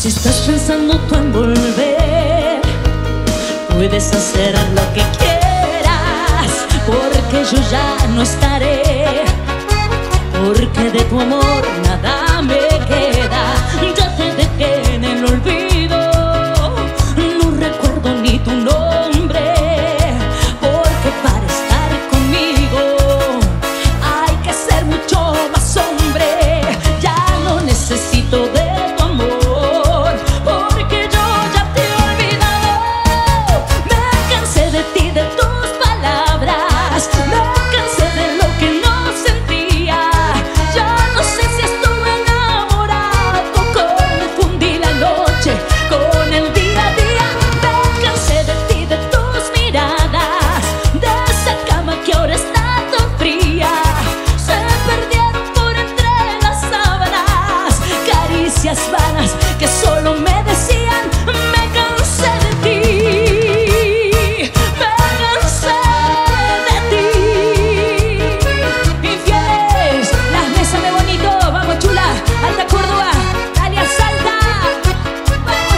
Si estás pensando tú en volver, puedes hacer lo que quieras, porque yo ya no estaré, porque de tu amor nada me queda. Ya te dejé en el olvido, no recuerdo ni tu nombre, porque para estar conmigo hay que ser mucho más hombre. Ya no necesito de tu amor, porque yo ya te he olvidado. Me cansé de ti, de tus palabras, me cansé de lo que no sentía. Ya no sé si estuve enamorado, confundí la noche con el día a día. Me cansé de ti, de tus miradas, de esa cama que ahora está tan fría. Se perdieron por entre las sábanas caricias vanas que solo me decían: me cansé de ti, me cansé de ti. Infieles, las mesas de bonito, vamos chula, Alta Córdoba, dale a Salta, vamos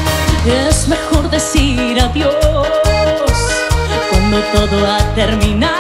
che. Es mejor decir adiós cuando todo ha terminado.